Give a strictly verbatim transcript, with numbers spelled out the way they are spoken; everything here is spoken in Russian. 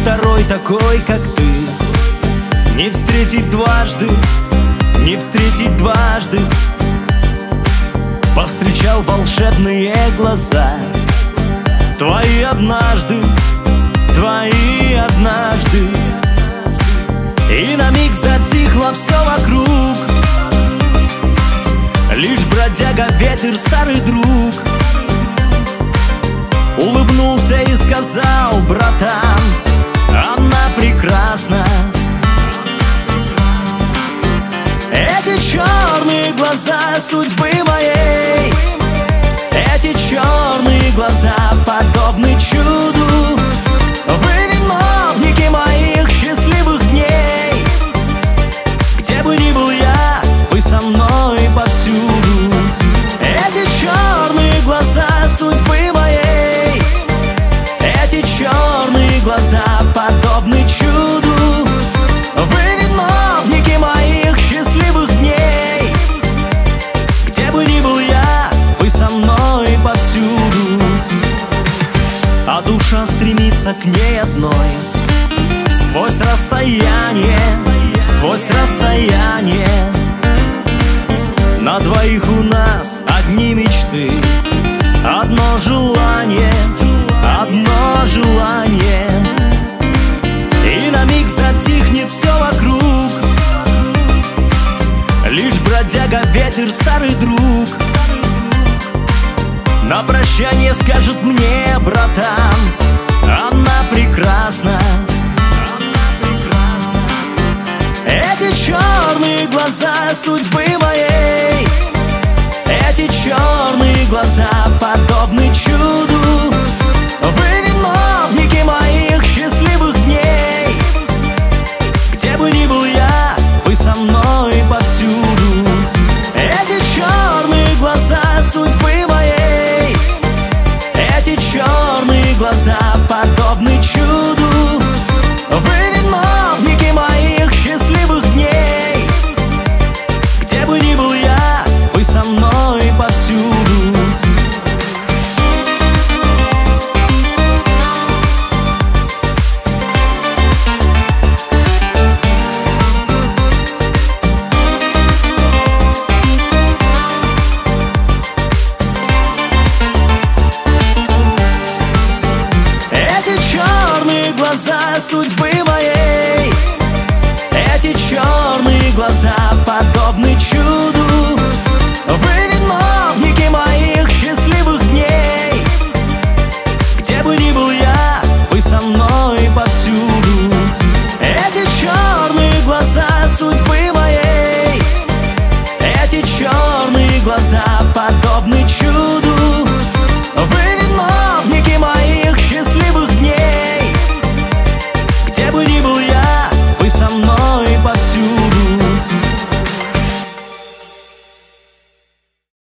второй такой, как ты. Не встретить дважды, не встретить дважды. Повстречал волшебные глаза твои однажды, твои однажды. И на миг затихло все вокруг, лишь бродяга ветер, старый друг, улыбнулся и сказал: братан, она прекрасна. Эти черные глаза судьбы моей, эти черные глаза подобны чуду. Вы виновники моих счастливых дней. Где бы ни был я, вы со мной повсюду. Эти черные глаза судьбы моей, эти черные глаза подобны чуду. Вы виновники моих счастливых дней. Где бы ни был я, вы со мной повсюду. А душа стремится к ней одной, сквозь расстояние, сквозь расстояние. На двоих у нас одни мечты, одно желание, одно желание. И на миг затихнет все вокруг, лишь бродяга ветер, старый друг, на прощание скажет мне: братан, она прекрасна. Эти черные глаза судьбы моей, эти черные глаза подобны чуду.